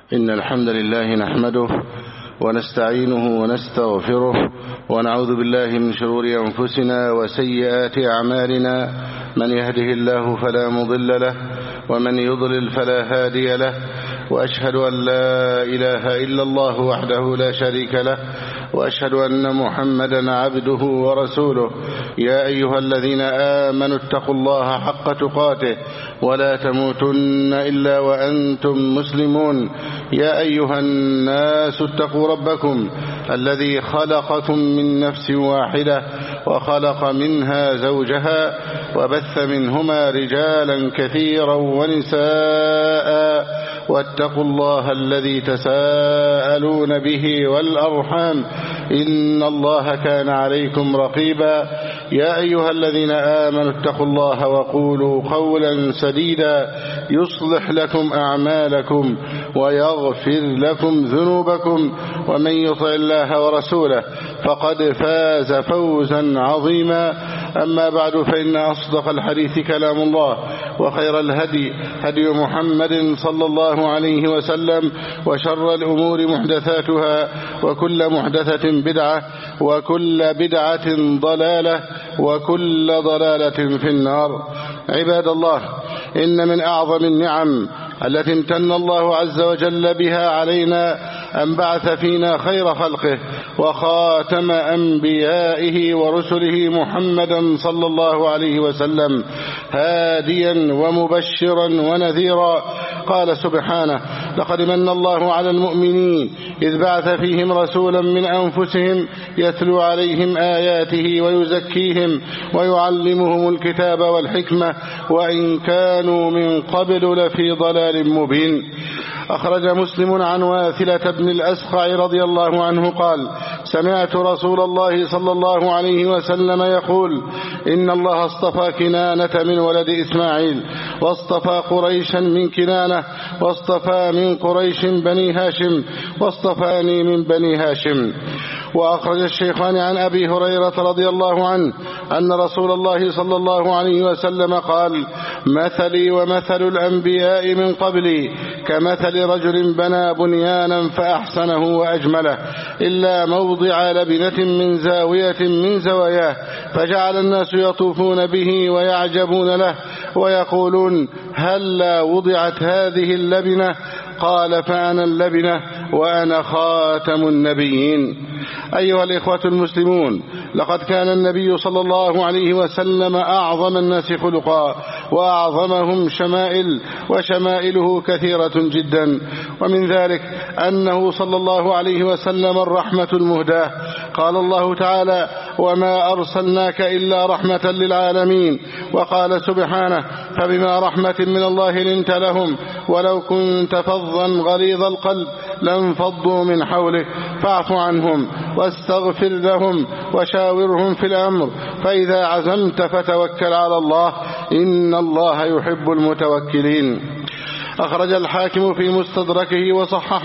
إن الحمد لله نحمده ونستعينه ونستغفره ونعوذ بالله من شرور أنفسنا وسيئات أعمالنا. من يهده الله فلا مضل له ومن يضلل فلا هادي له، وأشهد أن لا إله إلا الله وحده لا شريك له، وأشهد أن محمدا عبده ورسوله. يا أيها الذين آمنوا اتقوا الله حق تقاته ولا تموتن إلا وأنتم مسلمون. يا أيها الناس اتقوا ربكم الذي خلقكم من نفس واحدة وخلق منها زوجها وبث منهما رجالا كثيرا ونساء، واتقوا الله الذي تساءلون به والأرحام إن الله كان عليكم رقيبا. يا أيها الذين آمنوا اتقوا الله وقولوا قولا سديدا يصلح لكم أعمالكم ويغفر لكم ذنوبكم، ومن يطع الله ورسوله فقد فاز فوزا عظيما. أما بعد، فإن أصدق الحديث كلام الله، وخير الهدي هدي محمد صلى الله عليه وسلم، وشر الأمور محدثاتها، وكل محدثة بدعة، وكل بدعة ضلالة، وكل ضلالة في النار. عباد الله، إن من أعظم النعم التي امتن الله عز وجل بها علينا أن بعث فينا خير خلقه وخاتم أنبيائه ورسله محمدا صلى الله عليه وسلم هاديا ومبشرا ونذيرا. قال سبحانه: لقد من الله على المؤمنين إذ بعث فيهم رسولا من أنفسهم يتلو عليهم آياته ويزكيهم ويعلمهم الكتاب والحكمة وإن كانوا من قبل لفي ضلال مبين. أخرج مسلم عن واثلة بن الأسقع رضي الله عنه قال: سمعت رسول الله صلى الله عليه وسلم يقول: إن الله اصطفى كنانة من ولد إسماعيل، واصطفى قريشا من كنانة، واصطفى من قريش بني هاشم، واصطفاني من بني هاشم. وأخرج الشيخان عن أبي هريرة رضي الله عنه أن رسول الله صلى الله عليه وسلم قال: مثلي ومثل الأنبياء من قبلي كمثل رجل بنى بنيانا فأحسنه وأجمله إلا موضع لبنة من زاوية من زواياه، فجعل الناس يطوفون به ويعجبون له ويقولون: هلا وضعت هذه اللبنة؟ قال: فأنا اللبنة وأنا خاتم النبيين. أيها الإخوة المسلمون، لقد كان النبي صلى الله عليه وسلم أعظم الناس خلقا وأعظمهم شمائل، وشمائله كثيرة جدا، ومن ذلك أنه صلى الله عليه وسلم الرحمة المهداة. قال الله تعالى: وما أرسلناك إلا رحمة للعالمين. وقال سبحانه: فبما رحمة من الله لنت لهم ولو كنت فظا غليظ القلب لانفضوا من حولك فاعف عنهم واستغفر لهم وشاورهم في الأمر فإذا عزمت فتوكل على الله إن الله يحب المتوكلين. أخرج الحاكم في مستدركه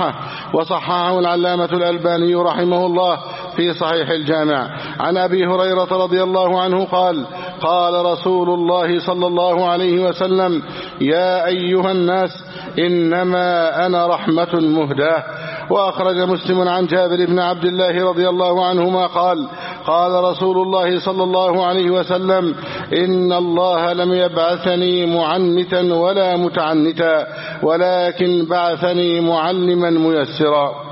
وصححه العلامة الألباني رحمه الله في صحيح الجامع عن أبي هريرة رضي الله عنه قال: قال رسول الله صلى الله عليه وسلم: يا أيها الناس إنما أنا رحمة مهداة. وأخرج مسلم عن جابر بن عبد الله رضي الله عنهما قال: قال رسول الله صلى الله عليه وسلم: إن الله لم يبعثني معنتا ولا متعنتا ولكن بعثني معلما ميسرا.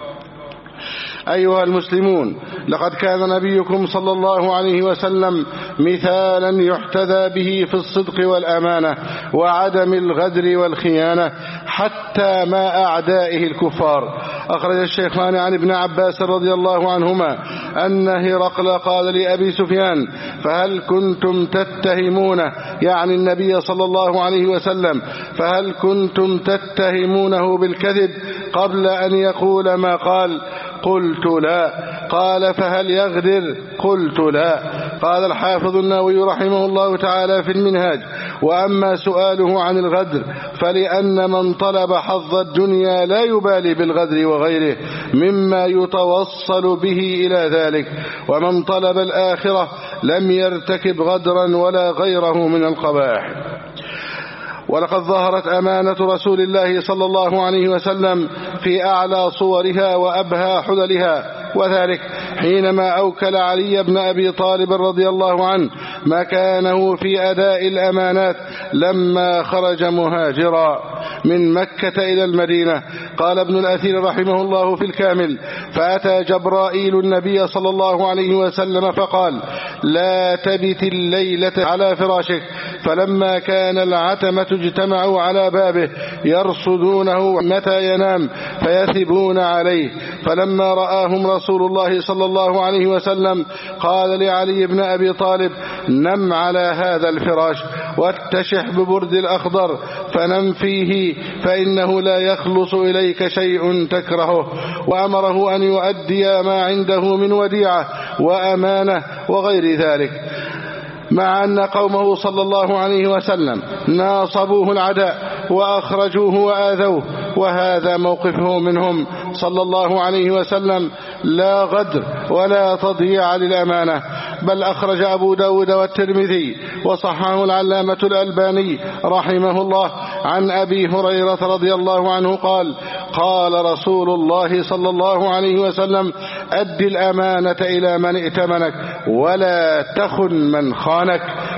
أيها المسلمون، لقد كان نبيكم صلى الله عليه وسلم مثالا يحتذى به في الصدق والأمانة وعدم الغدر والخيانة حتى مع أعدائه الكفار. أخرج الشيخان عن ابن عباس رضي الله عنهما أن هرقل قال لأبي سفيان: فهل كنتم تتهمونه، يعني النبي صلى الله عليه وسلم، فهل كنتم تتهمونه بالكذب قبل أن يقول ما قال؟ قلت: لا. قال: فهل يغدر؟ قلت: لا. قال الحافظ النووي رحمه الله تعالى في المنهاج: وأما سؤاله عن الغدر فلأن من طلب حظ الدنيا لا يبالي بالغدر وغيره مما يتوصل به إلى ذلك، ومن طلب الآخرة لم يرتكب غدرا ولا غيره من القبائح. ولقد ظهرت أمانة رسول الله صلى الله عليه وسلم في أعلى صورها وأبهى حللها، وذلك حينما أوكل علي بن أبي طالب رضي الله عنه مكانه في أداء الأمانات لما خرج مهاجرا من مكة إلى المدينة. قال ابن الأثير رحمه الله في الكامل: فأتى جبرائيل النبي صلى الله عليه وسلم فقال: لا تبت الليلة على فراشك. فلما كان العتمة اجتمعوا على بابه يرصدونه متى ينام فيثبون عليه. فلما رآهم رسول الله صلى الله عليه وسلم قال لعلي بن أبي طالب: نم على هذا الفراش واتشح ببرد الأخضر فنم فيه، فإنه لا يخلص إليك شيء تكرهه. وأمره أن يؤدي ما عنده من وديعة وأمانة وغير ذلك، مع أن قومه صلى الله عليه وسلم ناصبوه العداء وأخرجوه وآذوه، وهذا موقفه منهم صلى الله عليه وسلم لا غدر ولا تضييع للأمانة. بل أخرج أبو داود والترمذي وصححه العلامة الألباني رحمه الله عن أبي هريرة رضي الله عنه قال: قال رسول الله صلى الله عليه وسلم: أد الأمانة إلى من ائتمنك ولا تخن من خانك،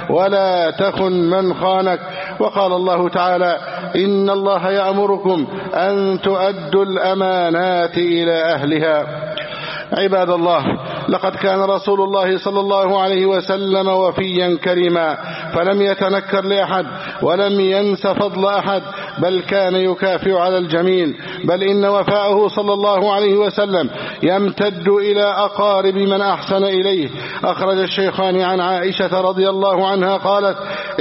ولا تخن من خانك. وقال الله تعالى: إن الله يأمركم أن تؤدوا الأمانات إلى أهلها. عباد الله، لقد كان رسول الله صلى الله عليه وسلم وفيا كريما، فلم يتنكر لأحد ولم ينس فضل أحد، بل كان يكافئ على الجميل. بل إن وفاءه صلى الله عليه وسلم يمتد إلى أقارب من أحسن إليه. أخرج الشيخان عن عائشة رضي الله عنها قالت: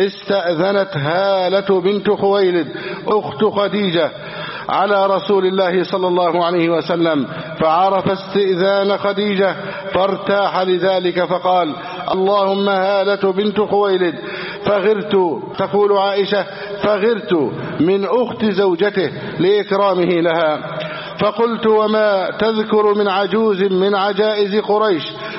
استأذنت هالة بنت خويلد أخت خديجة على رسول الله صلى الله عليه وسلم، فعرف استئذان خديجة فارتاح لذلك فقال: اللهم هالة بنت خويلد. فغرت، تقول عائشة: فغرت من أخت زوجته لإكرامه لها. فقلت: وما تذكر من عجوز من عجائز قريش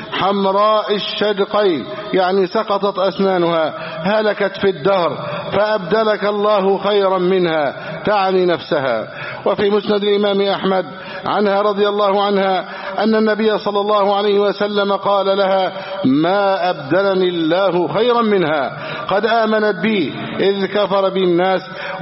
حمراء الشدقين، يعني سقطت أسنانها، هلكت في الدهر، فأبدلك الله خيرا منها، تعني نفسها. وفي مسند الإمام أحمد عنها رضي الله عنها أن النبي صلى الله عليه وسلم قال لها: ما أبدلني الله خيرا منها، قد آمنت بي إذ كفر بي الناس،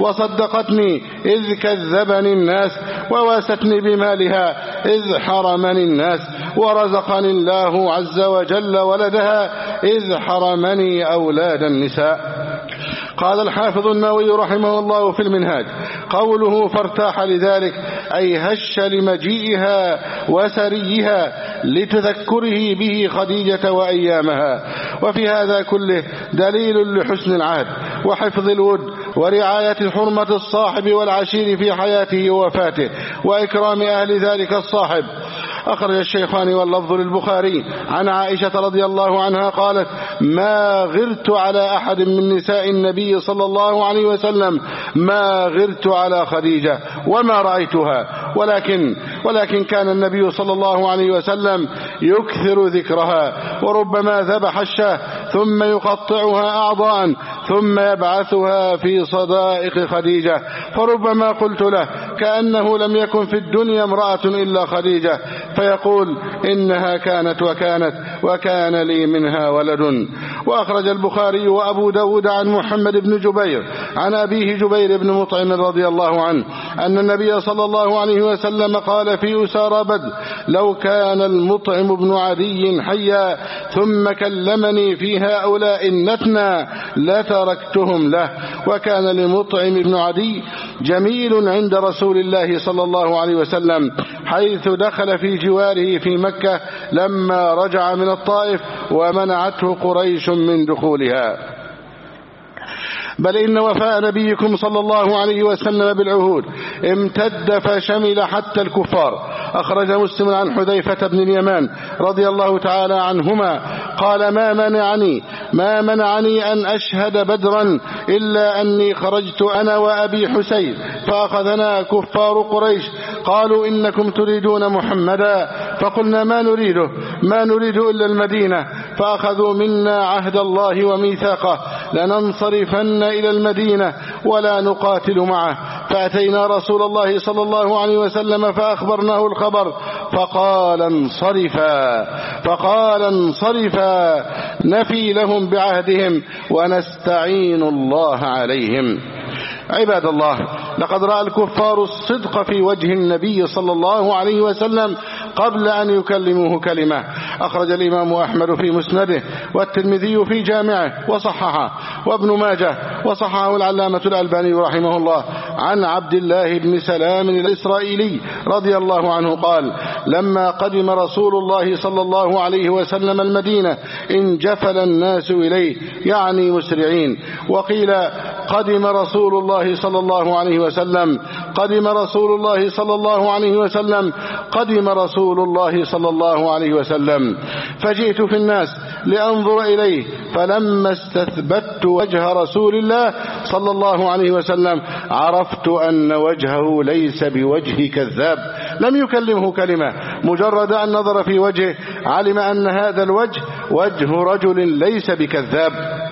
وصدقتني إذ كذبني الناس، وواستني بمالها إذ حرمني الناس، ورزقني الله عز وجل ولدها إذ حرمني أولاد النساء. قال الحافظ النووي رحمه الله في المنهاج: قوله فارتاح لذلك أي هش لمجيئها وسريها لتذكره به خديجة وأيامها. وفي هذا كله دليل لحسن العهد وحفظ الود ورعاية حرمة الصاحب والعشير في حياته ووفاته، وإكرام أهل ذلك الصاحب. أخرج الشيخان واللفظ للبخاري عن عائشة رضي الله عنها قالت: ما غرت على أحد من نساء النبي صلى الله عليه وسلم ما غرت على خديجة وما رأيتها، ولكن كان النبي صلى الله عليه وسلم يكثر ذكرها، وربما ذبح الشاة ثم يقطعها أعضاء ثم يبعثها في صدائق خديجة، فربما قلت له: كأنه لم يكن في الدنيا امرأة إلا خديجة، فيقول: إنها كانت وكان لي منها ولد. وأخرج البخاري وأبو داود عن محمد بن جبير عن أبيه جبير بن مطعم رضي الله عنه أن النبي صلى الله عليه وسلم قال في أسارى بدر: لو كان المطعم بن عدي حيا ثم كلمني في هؤلاء النتنى لتركتهم له. وكان لمطعم بن عدي جميل عند رسول الله صلى الله عليه وسلم، حيث دخل في جواره في مكة لما رجع من الطائف ومنعته قريش من دخولها. بل إن وفاء نبيكم صلى الله عليه وسلم بالعهود امتد فشمل حتى الكفار. أخرج مسلم عن حذيفة بن اليمان رضي الله تعالى عنهما قال: ما منعني أن أشهد بدرا إلا أني خرجت أنا وأبي حسين فأخذنا كفار قريش، قالوا: إنكم تريدون محمدا، فقلنا: ما نريد إلا المدينة، فأخذوا منا عهد الله وميثاقه لننصرفن إلى المدينة ولا نقاتل معه. فأتينا رسول الله صلى الله عليه وسلم فأخبرناه الخبر فقال انصرفا نفي لهم بعهدهم ونستعين الله عليهم. عباد الله، لقد رأى الكفار الصدق في وجه النبي صلى الله عليه وسلم قبل أن يكلموه كلمة. أخرج الإمام أحمد في مسنده والترمذي في جامعه وصححه وابن ماجه وصححه العلامة الألباني رحمه الله عن عبد الله بن سلام الإسرائيلي رضي الله عنه قال: لما قدم رسول الله صلى الله عليه وسلم المدينة انجفل الناس إليه، يعني مسرعين. وقيل قدم رسول الله صلى الله عليه وسلم، قدم رسول الله صلى الله عليه وسلم، قدم رسول الله صلى الله عليه وسلم. فجئت في الناس لأنظر إليه، فلما استثبت وجه رسول الله صلى الله عليه وسلم عرفت أن وجهه ليس بوجه كذاب. لم يكلمه كلمة، مجرد أن نظر في وجهه علم أن هذا الوجه وجه رجل ليس بكذاب.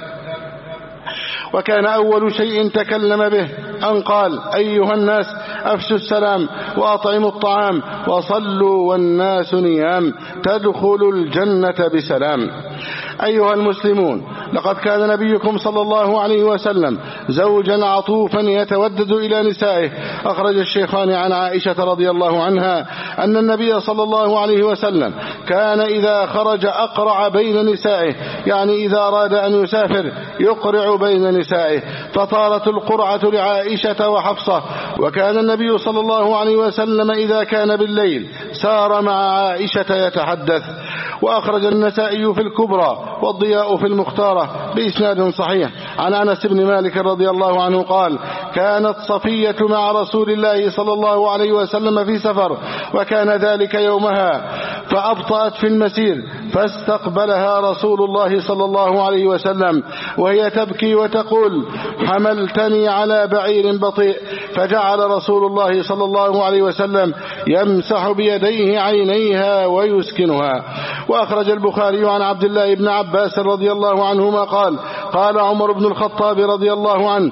وكان أول شيء تكلم به أن قال: أيها الناس، أفشوا السلام وأطعموا الطعام وصلوا والناس نيام تدخلوا الجنة بسلام. أيها المسلمون، لقد كان نبيكم صلى الله عليه وسلم زوجا عطوفا يتودد إلى نسائه. أخرج الشيخان عن عائشة رضي الله عنها أن النبي صلى الله عليه وسلم كان إذا خرج أقرع بين نسائه، يعني إذا أراد أن يسافر يقرع بين نسائه، فطارت القرعة لعائشة وحفصة. وكان النبي صلى الله عليه وسلم إذا كان بالليل سار مع عائشة يتحدث. وأخرج النسائي في الكبرى والضياء في المختارة بإسناد صحيح عن أنس بن مالك رضي الله عنه قال: كانت صفية مع رسول الله صلى الله عليه وسلم في سفر، وكان ذلك يومها، فأبطأت في المسير، فاستقبلها رسول الله صلى الله عليه وسلم وهي تبكي وتقول: حملتني على بعير بطيء. فجعل رسول الله صلى الله عليه وسلم يمسح بيديه عينيها ويسكنها. وأخرج البخاري عن عبد الله بن عباس رضي الله عنهما قال: قال عمر بن الخطاب رضي الله عنه: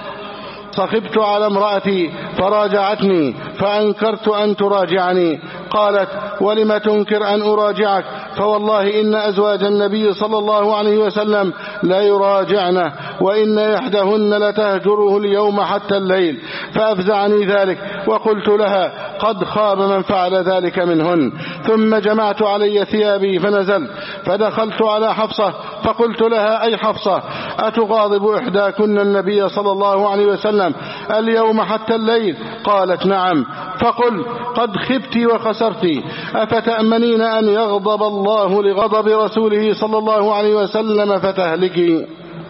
صخبت على امرأتي فراجعتني فأنكرت أن تراجعني. قالت: ولم تنكر أن أراجعك؟ فوالله إن أزواج النبي صلى الله عليه وسلم لا يراجعنه، وإن إحداهن لتهجره اليوم حتى الليل. فأفزعني ذلك، وقلت لها: قد خاب من فعل ذلك منهن. ثم جمعت علي ثيابي فنزلت، فدخلت على حفصة فقلت لها: أي حفصة، أتغاضب إحداكن النبي صلى الله عليه وسلم اليوم حتى الليل؟ قالت: نعم. فقل: قد خبت وخسرت، أفتأمنين أن يغضب الله لغضب رسوله صلى الله عليه وسلم فتهلكي؟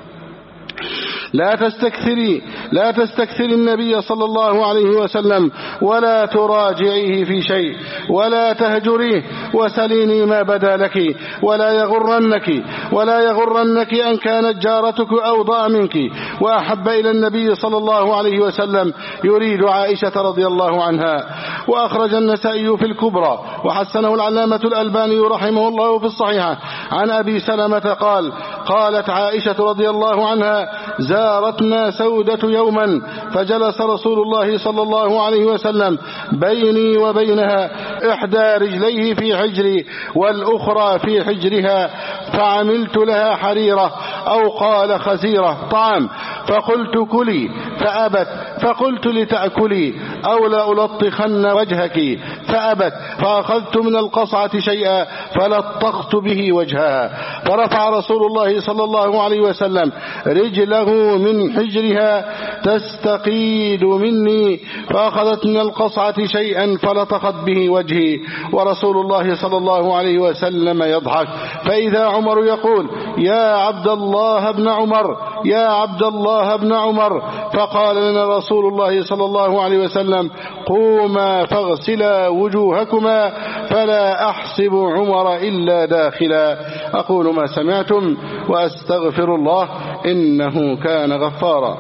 لا تستكثري النبي صلى الله عليه وسلم، ولا تراجعيه في شيء، ولا تهجريه، وسليني ما بدا لك، ولا يغرنك أن كانت جارتك أوضأ منك وأحب إلى النبي صلى الله عليه وسلم، يريد عائشة رضي الله عنها. وأخرج النسائي في الكبرى وحسنه العلامة الألباني رحمه الله في الصحيحة عن أبي سلمة قال: قالت عائشة رضي الله عنها: زارتنا سودة يوما، فجلس رسول الله صلى الله عليه وسلم بيني وبينها، إحدى رجليه في حجري والأخرى في حجرها، فعملت لها حريرة أو قال خزيرة طعام، فقلت: كلي، فأبت، فقلت: لتأكلي أو لألطخن وجهك، فأبت، فأخذت من القصعة شيئا فلطخت به وجهها، فرفع رسول الله صلى الله عليه وسلم رجله من حجرها تستقيد مني، فأخذت من القصعة شيئا فلطخت به وجهي، ورسول الله صلى الله عليه وسلم يضحك. فإذا عمر يقول: يا عبد الله بن عمر، يا عبد الله بن عمر. فقال لنا رسول الله صلى الله عليه وسلم: قوما فاغسلا وجوهكما فلا أحسب عمر إلا داخلا. أقول ما سمعتم وأستغفر الله إنه كان غفارا.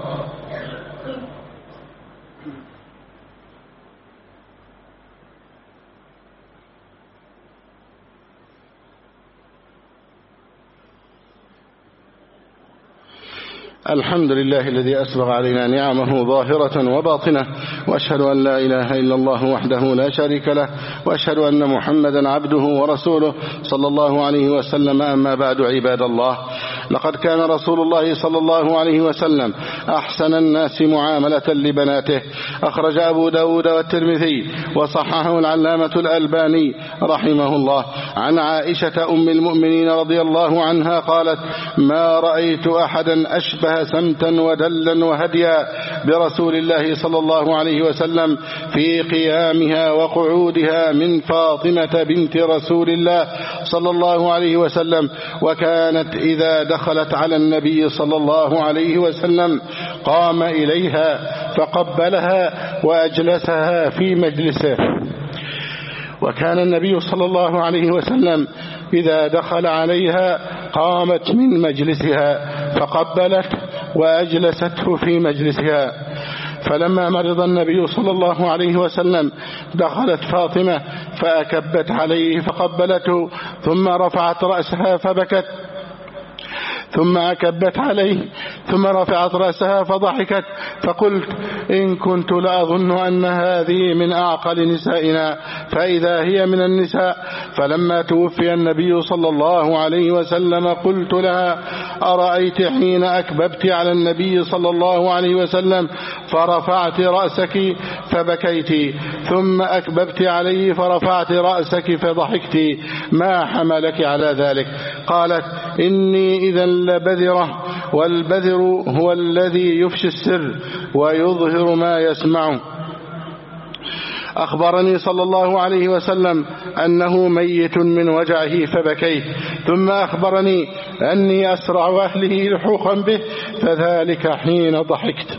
الحمد لله الذي أسبغ علينا نعمه ظاهرة وباطنة، وأشهد أن لا إله إلا الله وحده لا شريك له، وأشهد أن محمدا عبده ورسوله صلى الله عليه وسلم. أما بعد، عباد الله، لقد كان رسول الله صلى الله عليه وسلم أحسن الناس معاملة لبناته. أخرج أبو داود والترمذي وصححه العلامة الألباني رحمه الله عن عائشة أم المؤمنين رضي الله عنها قالت: ما رأيت أحدا أشبه سمتا ودلا وهديا برسول الله صلى الله عليه وسلم في قيامها وقعودها من فاطمة بنت رسول الله صلى الله عليه وسلم. وكانت إذا دخلت على النبي صلى الله عليه وسلم قام إليها فقبلها وأجلسها في مجلسه. وكان النبي صلى الله عليه وسلم إذا دخل عليها قامت من مجلسها فقبلت وأجلسته في مجلسها. فلما مرض النبي صلى الله عليه وسلم دخلت فاطمة فأكبت عليه فقبلته، ثم رفعت رأسها فبكت، ثم أكبت عليه، ثم رفعت رأسها فضحكت. فقلت: إن كنت لأظن أن هذه من أعقل نسائنا، فإذا هي من النساء. فلما توفي النبي صلى الله عليه وسلم قلت لها: أرأيت حين أكببت على النبي صلى الله عليه وسلم فرفعت رأسك فبكيت، ثم أكببت عليه فرفعت رأسك فضحكت، ما حملك على ذلك؟ قالت: إني إذا لبذرة، والبذر هو الذي يفشي السر ويظهر ما يسمعه. أخبرني صلى الله عليه وسلم أنه ميت من وجعه فبكيت، ثم أخبرني أني أسرع أهله لحوقا به، فذلك حين ضحكت.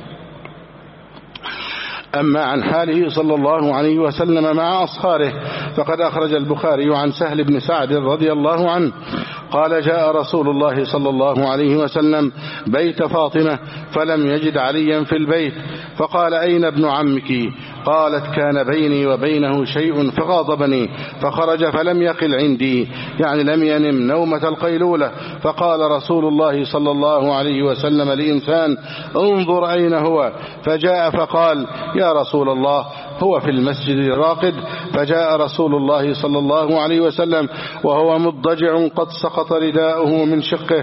أما عن حاله صلى الله عليه وسلم مع أصهاره فقد أخرج البخاري عن سهل بن سعد رضي الله عنه قال: جاء رسول الله صلى الله عليه وسلم بيت فاطمة فلم يجد عليا في البيت، فقال: أين ابن عمك؟ قالت: كان بيني وبينه شيء فغاضبني فخرج فلم يقل عندي، يعني لم ينم نومة القيلولة. فقال رسول الله صلى الله عليه وسلم لإنسان: انظر أين هو؟ فجاء فقال: يا رسول الله، هو في المسجد راقد. فجاء رسول الله صلى الله عليه وسلم وهو مضجع قد سقط رداؤه من شقه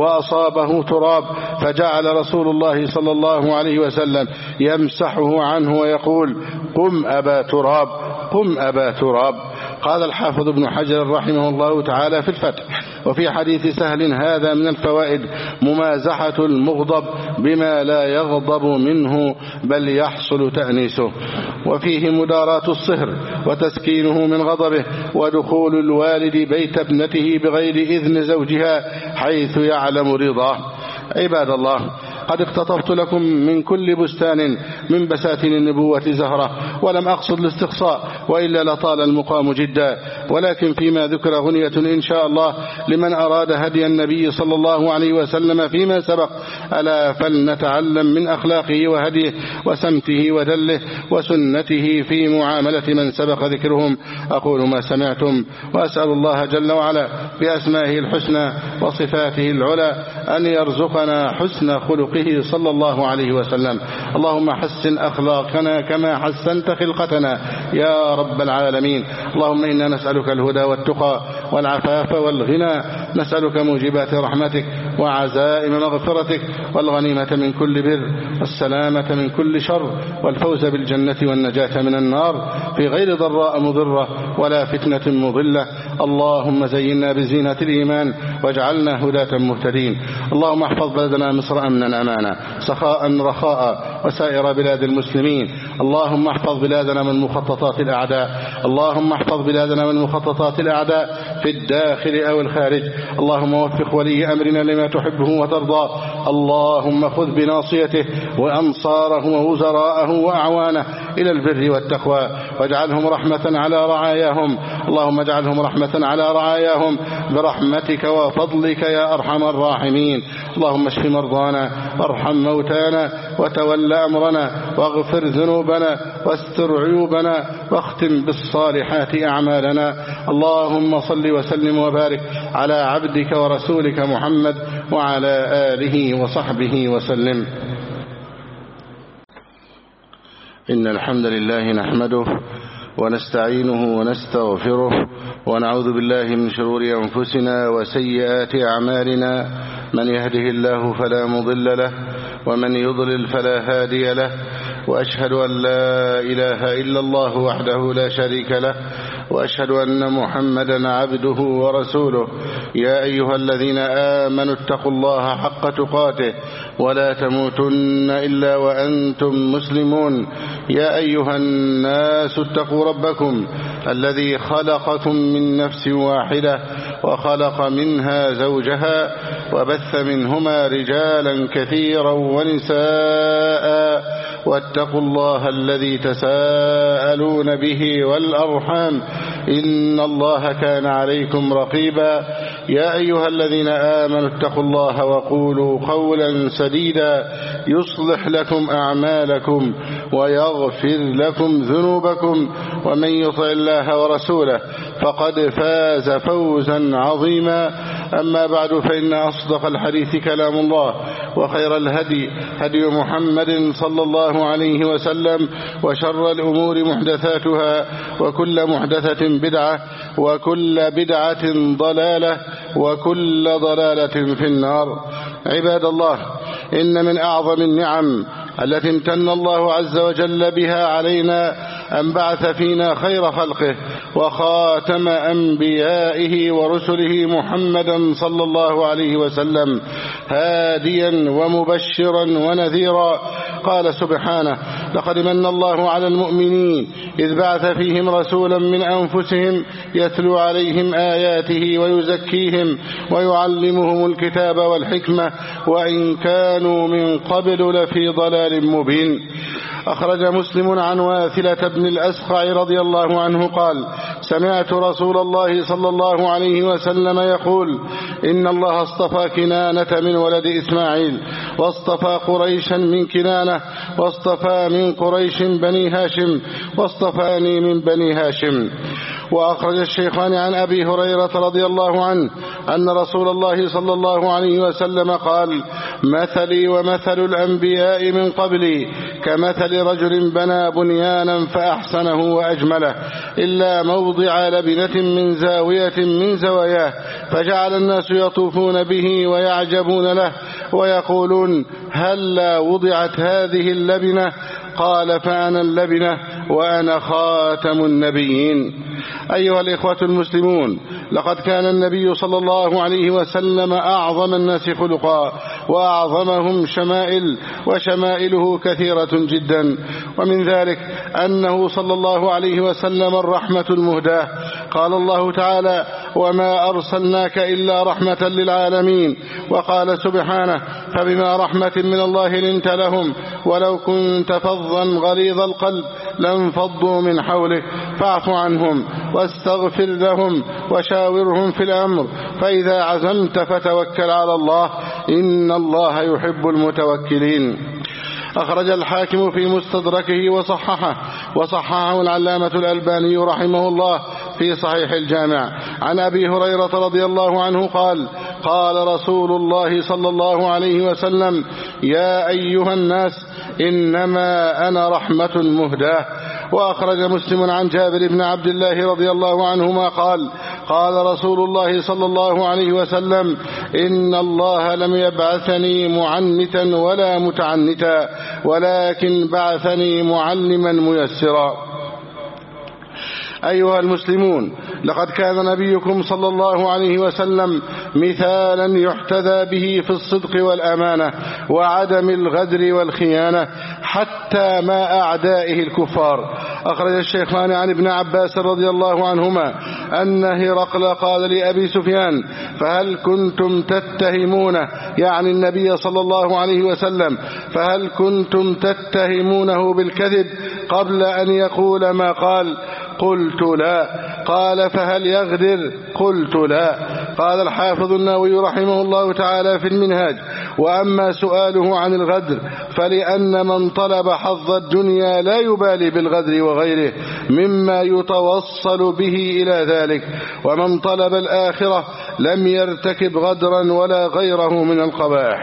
وأصابه تراب، فجعل رسول الله صلى الله عليه وسلم يمسحه عنه ويقول: قم أبا تراب، قم أبا تراب. قال الحافظ ابن حجر رحمه الله تعالى في الفتح: وفي حديث سهل هذا من الفوائد ممازحة المغضب بما لا يغضب منه بل يحصل تأنيسه، وفيه مداراة الصهر وتسكينه من غضبه، ودخول الوالد بيت ابنته بغير إذن زوجها حيث يعلم رضاه. عباد الله، قد اقتطفت لكم من كل بستان من بساتين النبوة زهرة، ولم أقصد الاستقصاء وإلا لطال المقام جدا، ولكن فيما ذكر غنية إن شاء الله لمن أراد هدي النبي صلى الله عليه وسلم فيما سبق. ألا فلنتعلم من أخلاقه وهديه وسمته ودله وسنته في معاملة من سبق ذكرهم. أقول ما سمعتم، وأسأل الله جل وعلا بأسمائه الحسنى وصفاته العلى أن يرزقنا حسن خلقه صلى الله عليه وسلم. اللهم حسن أخلاقنا كما حسنت خلقتنا يا رب العالمين. اللهم إنا نسألك الهدى والتقى والعفاف والغنى، نسألك موجبات رحمتك وعزائم مغفرتك والغنيمة من كل بر والسلامة من كل شر والفوز بالجنة والنجاة من النار في غير ضراء مضرة ولا فتنة مضلة. اللهم زينا بزينة الإيمان واجعلنا هداة مهتدين. اللهم احفظ بلدنا مصر أمنا أمانا سخاء رخاء وسائر بلاد المسلمين. اللهم احفظ بلادنا من مخططات الأعداء، اللهم احفظ بلادنا من مخططات الأعداء في الداخل أو الخارج. اللهم وفق ولي أمرنا لما تحبه وترضى. اللهم خذ بناصيته وأنصاره ووزراءه وأعوانه إلى البر والتقوى، واجعلهم رحمة على رعاياهم اللهم اجعلهم رحمة على رعاياهم برحمتك وفضلك يا أرحم الراحمين. اللهم اشف مرضانا وارحم موتانا وتول أمرنا واغفر ذنوبنا واستر عيوبنا واختم بالصالحات أعمالنا. اللهم صل وسلم وبارك على عبدك ورسولك محمد وعلى آله وصحبه وسلم. إن الحمد لله نحمده ونستعينه ونستغفره ونعوذ بالله من شرور أنفسنا وسيئات أعمالنا. من يهده الله فلا مضل له ومن يضلل فلا هادي له، وأشهد أن لا إله إلا الله وحده لا شريك له، وأشهد أن محمدا عبده ورسوله. يا أيها الذين آمنوا اتقوا الله حق تقاته ولا تموتن إلا وأنتم مسلمون. يا أيها الناس اتقوا ربكم الذي خلقكم من نفس واحدة وخلق منها زوجها وبث منهما رجالا كثيرا ونساء، واتقوا الله الذي تساءلون به والأرحام إن الله كان عليكم رقيبا. يا أيها الذين آمنوا اتقوا الله وقولوا قولا سديدا يصلح لكم أعمالكم ويغفر لكم ذنوبكم، ومن يطع الله ورسوله فقد فاز فوزا عظيما. أما بعد، فإن أصدق الحديث كلام الله، وخير الهدي هدي محمد صلى الله عليه وسلم، وشر الأمور محدثاتها، وكل محدثة بدعة، وكل بدعة ضلالة، وكل ضلالة في النار. عباد الله، إن من أعظم النعم التي امتن الله عز وجل بها علينا أن بعث فينا خير خلقه وخاتم أنبيائه ورسله محمدا صلى الله عليه وسلم هاديا ومبشرا ونذيرا. قال سبحانه: لقد من الله على المؤمنين إذ بعث فيهم رسولا من أنفسهم يتلو عليهم آياته ويزكيهم ويعلمهم الكتاب والحكمة وإن كانوا من قبل لفي ضلال مبين. أخرج مسلم عن واثلة بن الأسقع رضي الله عنه قال: سمعت رسول الله صلى الله عليه وسلم يقول: إن الله اصطفى كنانة من ولد إسماعيل، واصطفى قريشا من كنانة، واصطفى من قريش بني هاشم، واصطفاني من بني هاشم. وأخرج الشيخان عن أبي هريرة رضي الله عنه أن رسول الله صلى الله عليه وسلم قال: مثلي ومثل الأنبياء من قبلي كمثل رجل بنى بنيانا فأحسنه وأجمله إلا موضع لبنة من زاوية من زواياه، فجعل الناس يطوفون به ويعجبون له ويقولون: هلا وضعت هذه اللبنة؟ قال: فأنا اللبنة وأنا خاتم النبيين. أيها الإخوة المسلمون، لقد كان النبي صلى الله عليه وسلم أعظم الناس خلقا وأعظمهم شمائل، وشمائله كثيرة جدا، ومن ذلك أنه صلى الله عليه وسلم الرحمة المهداة. قال الله تعالى: وما أرسلناك إلا رحمة للعالمين. وقال سبحانه: فبما رحمة من الله لنت لهم ولو كنت فظا غليظ القلب لانفضوا من حولك فاعف عنهم واستغفر لهم وشاورهم في الأمر فإذا عزمت فتوكل على الله إن الله يحب المتوكلين. أخرج الحاكم في مستدركه وصححه العلامة الألباني رحمه الله في صحيح الجامع عن أبي هريرة رضي الله عنه قال: قال رسول الله صلى الله عليه وسلم: يا أيها الناس إنما أنا رحمة مهداة. وأخرج مسلم عن جابر بن عبد الله رضي الله عنهما قال: قال رسول الله صلى الله عليه وسلم: إن الله لم يبعثني معنتا ولا متعنتا ولكن بعثني معلما ميسرا. أيها المسلمون، لقد كان نبيكم صلى الله عليه وسلم مثالا يحتذى به في الصدق والأمانة وعدم الغدر والخيانة حتى مع أعدائه الكفار. أخرج الشيخان عن ابن عباس رضي الله عنهما أن هرقل قال لأبي سفيان: فهل كنتم تتهمونه، يعني النبي صلى الله عليه وسلم، فهل كنتم تتهمونه بالكذب قبل أن يقول ما قال؟ قلت لا. قال فهل يغدر؟ قلت لا. قال الحافظ النووي رحمه الله تعالى في المنهاج: وأما سؤاله عن الغدر فلأن من طلب حظ الدنيا لا يبالي بالغدر وغيره مما يتوصل به إلى ذلك، ومن طلب الآخرة لم يرتكب غدرا ولا غيره من القبائح.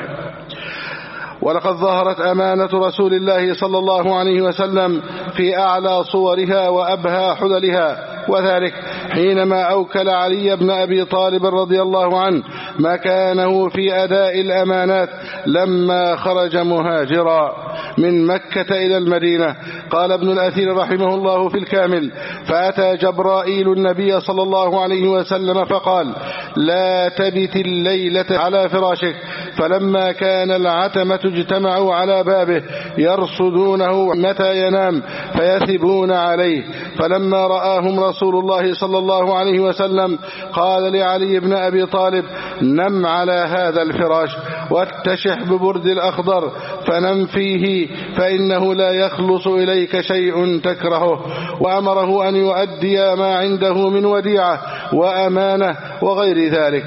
ولقد ظهرت أمانة رسول الله صلى الله عليه وسلم في أعلى صورها وأبهى حللها، وذلك حينما أوكل علي بن أبي طالب رضي الله عنه مكانه في أداء الأمانات لما خرج مهاجرا من مكة إلى المدينة. قال ابن الأثير رحمه الله في الكامل: فأتى جبرائيل النبي صلى الله عليه وسلم فقال: لا تبت الليلة على فراشك. فلما كان العتمة اجتمعوا على بابه يرصدونه متى ينام فيثبون عليه، فلما رآهم رسول الله صلى الله عليه وسلم قال لعلي بن أبي طالب: نم على هذا الفراش واتشح ببرد الأخضر فنم فيه فإنه لا يخلص إليك شيء تكرهه، وأمره أن يؤدي ما عنده من وديعة وأمانة وغير ذلك،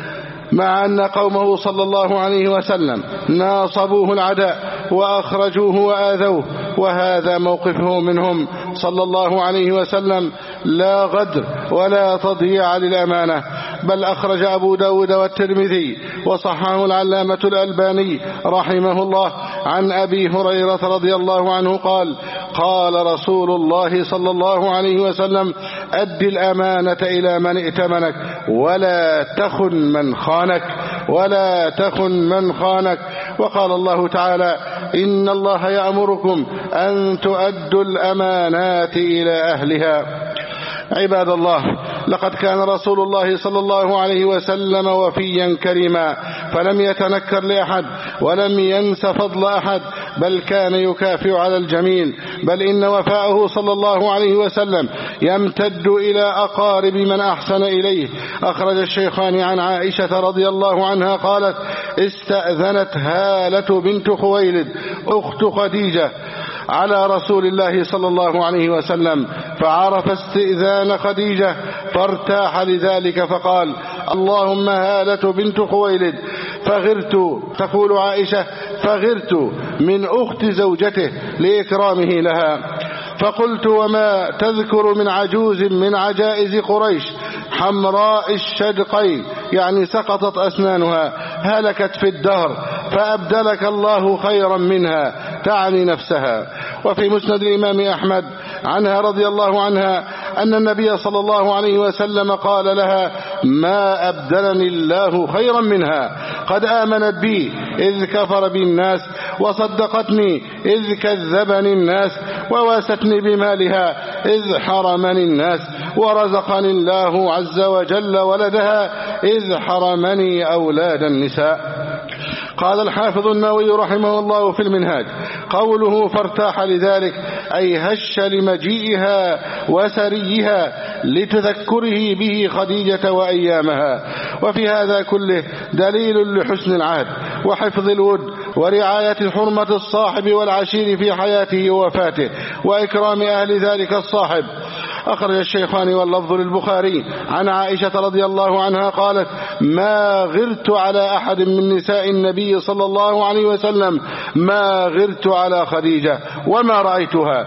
مع أن قومه صلى الله عليه وسلم ناصبوه العداء وأخرجوه وآذوه، وهذا موقفه منهم صلى الله عليه وسلم لا غدر ولا تضييع للأمانة. بل أخرج أبو داود والترمذي وصححه العلامة الألباني رحمه الله عن أبي هريرة رضي الله عنه قال: قال رسول الله صلى الله عليه وسلم: أد الأمانة إلى من ائتمنك ولا تخن من خانك، ولا تخن من خانك. وقال الله تعالى: إن الله يأمركم أن تؤدوا الأمانات إلى أهلها. عباد الله، لقد كان رسول الله صلى الله عليه وسلم وفيا كريما، فلم يتنكر لأحد ولم ينس فضل أحد، بل كان يكافئ على الجميل، بل إن وفاءه صلى الله عليه وسلم يمتد إلى أقارب من أحسن إليه. أخرج الشيخان عن عائشة رضي الله عنها قالت: استأذنت هالة بنت خويلد أخت خديجة على رسول الله صلى الله عليه وسلم، فعرف استئذان خديجة فارتاح لذلك فقال: اللهم هالة بنت خويلد. فغرت، تقول عائشة، فغرت من أخت زوجته لإكرامه لها، فقلت: وما تذكر من عجوز من عجائز قريش حمراء الشدقين، يعني سقطت أسنانها، هلكت في الدهر، فأبدلك الله خيرا منها، تعني نفسها. وفي مسند الإمام أحمد عنها رضي الله عنها أن النبي صلى الله عليه وسلم قال لها: ما أبدلني الله خيرا منها، قد آمنت بي إذ كفر بي الناس، وصدقتني إذ كذبني الناس، وواستني بمالها إذ حرمني الناس، ورزقني الله عز وجل ولدها إذ حرمني أولاد النساء. قال الحافظ النووي رحمه الله في المنهاج: قوله فارتاح لذلك أي هش لمجيئها وسريها لتذكره به خديجة وأيامها. وفي هذا كله دليل لحسن العهد وحفظ الود ورعاية حرمة الصاحب والعشير في حياته ووفاته وإكرام أهل ذلك الصاحب. أخرج الشيخان واللفظ للبخاري عن عائشة رضي الله عنها قالت: ما غرت على أحد من نساء النبي صلى الله عليه وسلم ما غرت على خديجة وما رأيتها،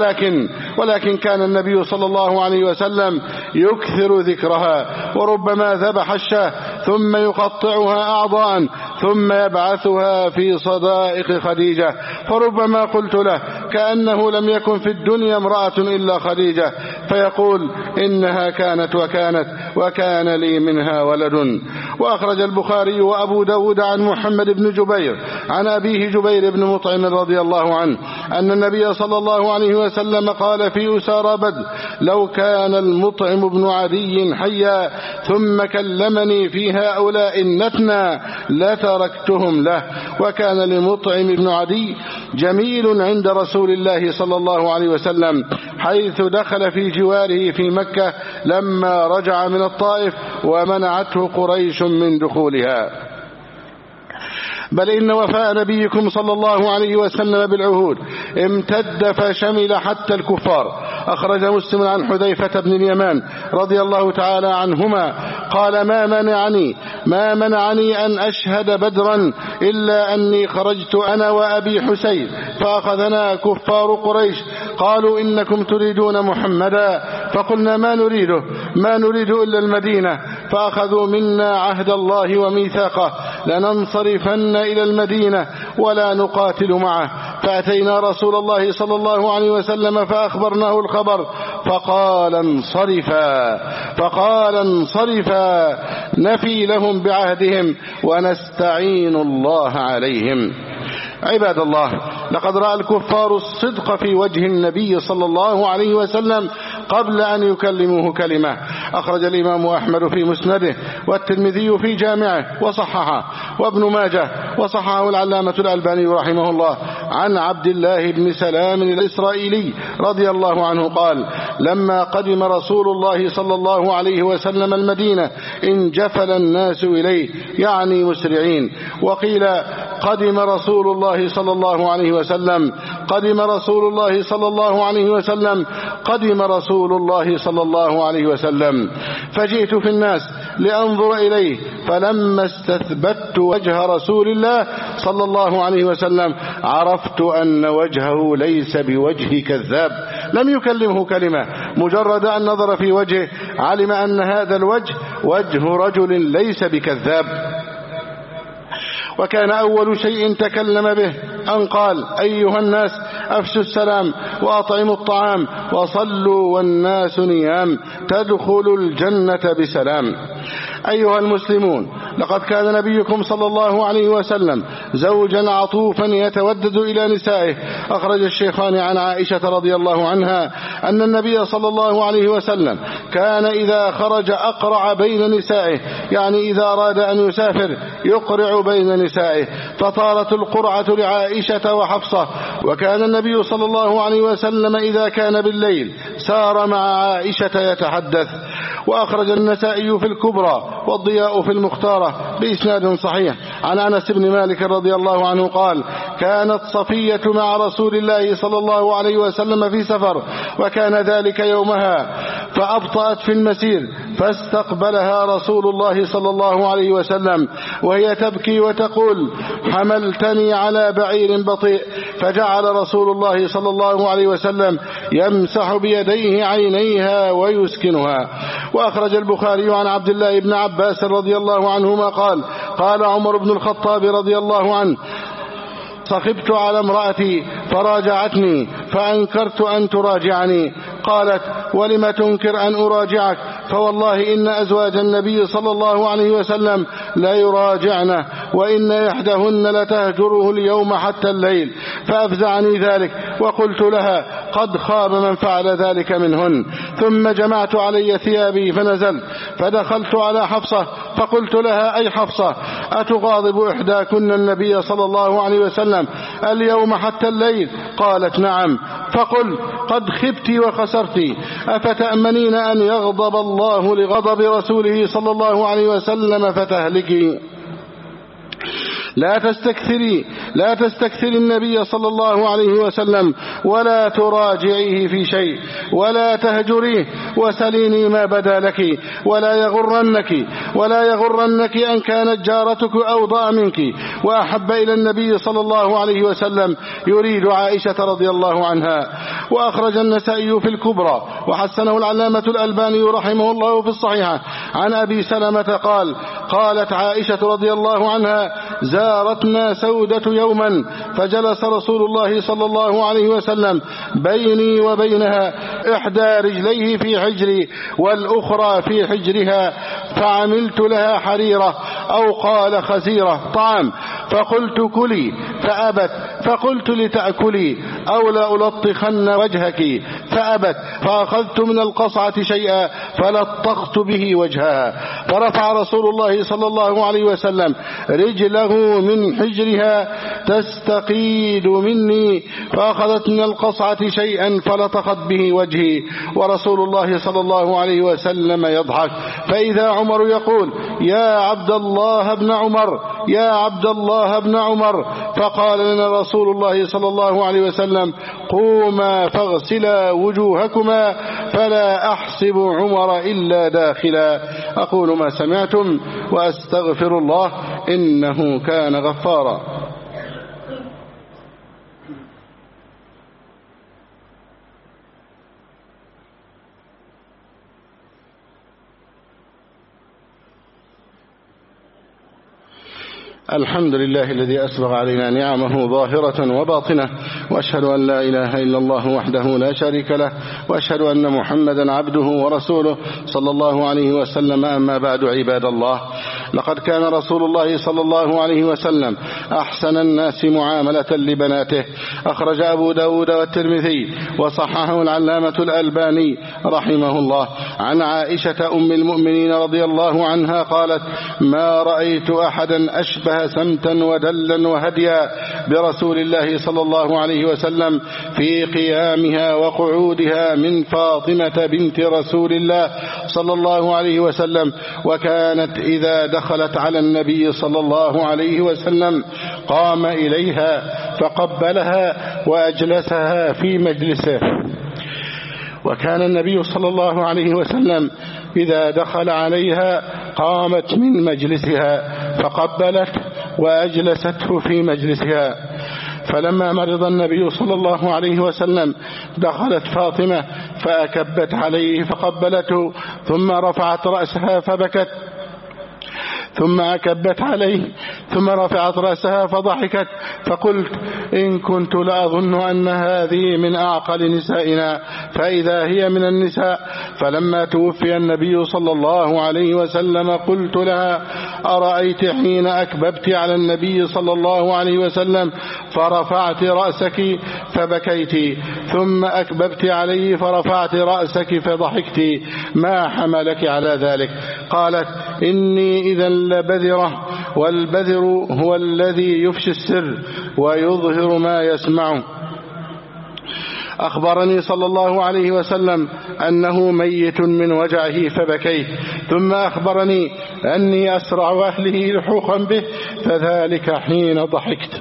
ولكن كان النبي صلى الله عليه وسلم يكثر ذكرها، وربما ذبح الشاة ثم يقطعها أعضاء ثم يبعثها في صدائق خديجة، فربما قلت له: كأنه لم يكن في الدنيا امرأة إلا خديجة، فيقول: إنها كانت وكان لي منها ولد. وأخرج البخاري وأبو داود عن محمد بن جبير عن أبيه جبير بن مطعم رضي الله عنه أن النبي صلى الله عليه وسلم قال في أسارى بدر: لو كان المطعم بن عدي حيا ثم كلمني في هؤلاء النتنى لتركتهم له. وكان لمطعم بن عدي جميل عند رسول الله صلى الله عليه وسلم، حيث دخل في جواره في مكة لما رجع من الطائف ومنعته قريش من دخولها. بل إن وفاء نبيكم صلى الله عليه وسلم بالعهود امتد فشمل حتى الكفار. أخرج مسلم عن حذيفة بن اليمان رضي الله تعالى عنهما قال ما منعني أن أشهد بدرا إلا أني خرجت أنا وأبي حسين فأخذنا كفار قريش قالوا إنكم تريدون محمدا فقلنا ما نريد إلا المدينة فأخذوا منا عهد الله وميثاقه لننصرفن إلى المدينة ولا نقاتل معه فأتينا رسول الله صلى الله عليه وسلم فأخبرناه الخبر فقال انصرفا نفي لهم بعهدهم ونستعين الله عليهم. عباد الله، لقد رأى الكفار الصدق في وجه النبي صلى الله عليه وسلم قبل أن يكلموه كلمة. أخرج الإمام أحمد في مسنده والترمذي في جامعه وصححه وابن ماجه وصححه العلامة الألباني رحمه الله عن عبد الله بن سلام الإسرائيلي رضي الله عنه قال: لما قدم رسول الله صلى الله عليه وسلم المدينة انجفل الناس إليه يعني مسرعين. وقيل قدم رسول الله صلى الله عليه وسلم قدم رسول الله صلى الله عليه وسلم قدم رسول الله صلى الله عليه وسلم. فجئت في الناس لأنظر إليه فلما استثبت وجه رسول الله صلى الله عليه وسلم عرفت أن وجهه ليس بوجه كذاب. لم يكلمه كلمة، مجرد أن نظر في وجهه علم أن هذا الوجه وجه رجل ليس بكذاب. وكان أول شيء تكلم به أن قال: أيها الناس أفشوا السلام وأطعموا الطعام وصلوا والناس نيام تدخلوا الجنة بسلام. أيها المسلمون، لقد كان نبيكم صلى الله عليه وسلم زوجا عطوفا يتودد إلى نسائه. أخرج الشيخان عن عائشة رضي الله عنها أن النبي صلى الله عليه وسلم كان إذا خرج أقرع بين نسائه، يعني إذا أراد أن يسافر يقرع بين نسائه، فطارت القرعة لعائشة وحفصة. وكان النبي صلى الله عليه وسلم إذا كان بالليل سار مع عائشة يتحدث. وأخرج النسائي في الكبرى والضياء في المختارة بإسناد صحيح عن أنس بن مالك رضي الله عنه قال: كانت صفية مع رسول الله صلى الله عليه وسلم في سفر وكان ذلك يومها، فأبطأت في المسير فاستقبلها رسول الله صلى الله عليه وسلم وهي تبكي وتقول: حملتني على بعير بطيء. فجعل رسول الله صلى الله عليه وسلم يمسح بيديه عينيها ويسكنها. وأخرج البخاري عن عبد الله بن عباس رضي الله عنهما قال: قال عمر بن الخطاب رضي الله عنه: صخبت على امرأتي فراجعتني فأنكرت أن تراجعني. قالت: ولم تنكر أن أراجعك؟ فوالله إن أزواج النبي صلى الله عليه وسلم لا يراجعنه وإن إحداهن لتهجره اليوم حتى الليل. فأفزعني ذلك وقلت لها: قد خاب من فعل ذلك منهن. ثم جمعت علي ثيابي فنزلت فدخلت على حفصة فقلت لها: أي حفصة، أتغاضب إحداكن النبي صلى الله عليه وسلم اليوم حتى الليل؟ قالت: نعم. فقل: قد خبت وخسرت، أفتأمنين أن يغضب الله لغضب رسوله صلى الله عليه وسلم فتهلكي؟ لا تستكثري النبي صلى الله عليه وسلم ولا تراجعيه في شيء ولا تهجريه وسليني ما بدا لك ولا يغرنك أن كانت جارتك أوضأ منك وأحب إلى النبي صلى الله عليه وسلم يريد عائشة رضي الله عنها. وأخرج النسائي في الكبرى وحسنه العلامة الألباني رحمه الله في الصحيحة عن أبي سلمة قال: قالت عائشة رضي الله عنها: زارتنا سودة يوما فجلس رسول الله صلى الله عليه وسلم بيني وبينها، إحدى رجليه في حجري والأخرى في حجرها، فعملت لها حريرة أو قال خزيرة طعام فقلت: كلي، فأبت، فقلت: لتأكلي أو لا ألطخن وجهك، فأبت، فأخذت من القصعة شيئا فلطخت به وجهها، فرفع رسول الله صلى الله عليه وسلم رجله من حجرها تستقيد مني، فأخذت من القصعة شيئا فلطخت به وجهي، ورسول الله صلى الله عليه وسلم يضحك. فإذا عمر يقول يا عبد الله بن عمر يا عبد الله بن عمر، فقال لنا رسول الله صلى الله عليه وسلم قوما فاغسلا وجوهكما فلا أحسب عمر إلا داخلا. أقول ما سمعتم وأستغفر الله إنه كان غفارا. الحمد لله الذي أسبغ علينا نعمه ظاهرة وباطنة، وأشهد أن لا إله إلا الله وحده لا شريك له، وأشهد أن محمدا عبده ورسوله صلى الله عليه وسلم. أما بعد، عباد الله، لقد كان رسول الله صلى الله عليه وسلم أحسن الناس معاملة لبناته. أخرج أبو داود والترمذي وصححه العلامة الألباني رحمه الله عن عائشة أم المؤمنين رضي الله عنها قالت ما رأيت أحدا أشبه سمتا ودلا وهديا برسول الله صلى الله عليه وسلم في قيامها وقعودها من فاطمة بنت رسول الله صلى الله عليه وسلم. وكانت إذا دخلت على النبي صلى الله عليه وسلم قام إليها فقبلها وأجلسها في مجلسه. وكان النبي صلى الله عليه وسلم إذا دخل عليها قامت من مجلسها فقبلت وأجلسته في مجلسها. فلما مرض النبي صلى الله عليه وسلم دخلت فاطمة فأكبت عليه فقبلته، ثم رفعت رأسها فبكت، ثم أكبت عليه، ثم رفعت رأسها فضحكت. فقلت إن كنت لأظن أن هذه من أعقل نسائنا فإذا هي من النساء. فلما توفي النبي صلى الله عليه وسلم قلت لها أرأيت حين أكببت على النبي صلى الله عليه وسلم فرفعت رأسك فبكيت، ثم أكببت عليه فرفعت رأسك فضحكت، ما حملك على ذلك؟ قالت إني إذا لبذرة، والبذر هو الذي يفشي السر ويظهر ما يسمعه. أخبرني صلى الله عليه وسلم أنه ميت من وجعه فبكيت، ثم أخبرني أني أسرع أهله لحوقا به فذلك حين ضحكت.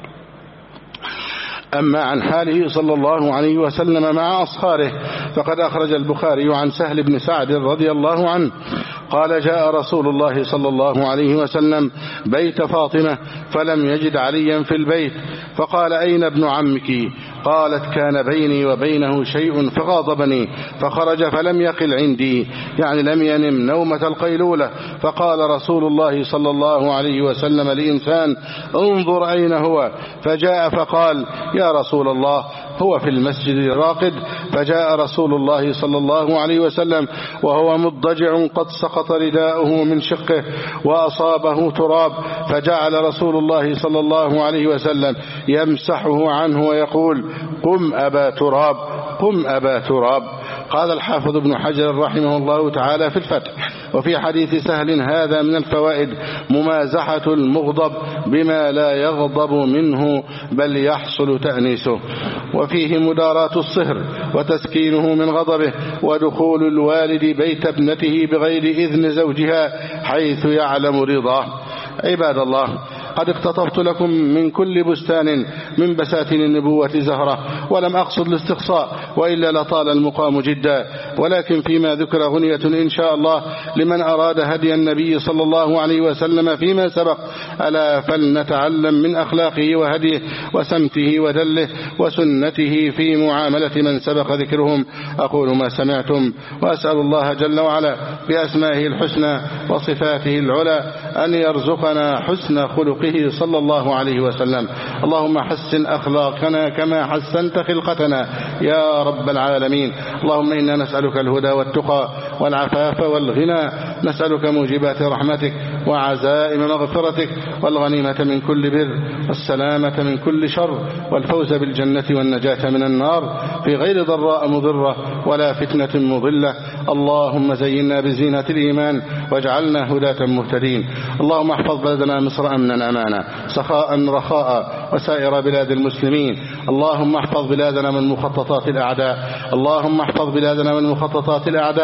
أما عن حاله صلى الله عليه وسلم مع أصهاره فقد أخرج البخاري عن سهل بن سعد رضي الله عنه قال جاء رسول الله صلى الله عليه وسلم بيت فاطمة فلم يجد عليا في البيت، فقال أين ابن عمك؟ قالت كان بيني وبينه شيء فغاضبني فخرج فلم يقل عندي، يعني لم ينم نومة القيلولة. فقال رسول الله صلى الله عليه وسلم لإنسان انظر أين هو؟ فجاء فقال يا رسول الله هو في المسجد راقد. فجاء رسول الله صلى الله عليه وسلم وهو مضجع قد سقط رداؤه من شقه وأصابه تراب، فجعل رسول الله صلى الله عليه وسلم يمسحه عنه ويقول قم أبا تراب، قم أبا تراب. قال الحافظ ابن حجر رحمه الله تعالى في الفتح وفي حديث سهل هذا من الفوائد ممازحة المغضب بما لا يغضب منه بل يحصل تأنيسه، وفيه مداراة الصهر وتسكينه من غضبه، ودخول الوالد بيت ابنته بغير إذن زوجها حيث يعلم رضاه. عباد الله، قد اقتطفت لكم من كل بستان من بساتين النبوة زهرة، ولم أقصد الاستقصاء وإلا لطال المقام جدا، ولكن فيما ذكر غنية إن شاء الله لمن أراد هدي النبي صلى الله عليه وسلم فيما سبق. ألا فلنتعلم من أخلاقه وهديه وسمته ودله وسنته في معاملة من سبق ذكرهم. أقول ما سمعتم وأسأل الله جل وعلا بأسمائه الحسنى وصفاته العلى أن يرزقنا حسن خلقه صلى الله عليه وسلم. اللهم حسن أخلاقنا كما حسنت خلقتنا يا رب العالمين. اللهم إنا نسألك الهدى والتقى والعفاف والغنى، نسألك موجبات رحمتك وعزائم مغفرتك والغنيمة من كل بر والسلامة من كل شر والفوز بالجنة والنجاة من النار في غير ضراء مضرة ولا فتنة مضلة. اللهم زينا بزينة الإيمان واجعلنا هداة مهتدين. اللهم احفظ بلدنا مصر أمنا أمانا سخاء رخاء وسائر بلاد المسلمين. اللهم احفظ بلادنا من مخططات الأعداء، اللهم احفظ بلادنا من مخططات الأعداء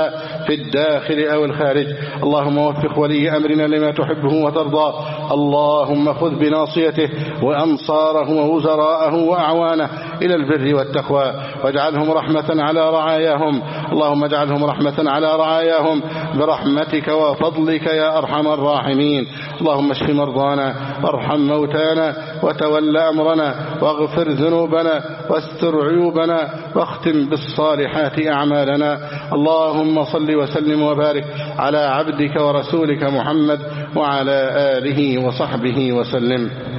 في الداخل أو الخارج. اللهم وفق ولي أمرنا لما تحبه وترضى. اللهم خذ بناصيته وأنصاره ووزراءه وأعوانه إلى البر والتقوى، واجعلهم رحمة على رعاياهم. اللهم اجعلهم رحمة على رعاياهم برحمتك وفضلك يا أرحم الراحمين. اللهم اشف مرضانا وارحم موتانا وتول أمرنا واغفر ذنوبنا واستر عيوبنا واختم بالصالحات أعمالنا. اللهم صل وسلم وبارك على عبدك ورسولك محمد وعلى آله وصحبه وسلم.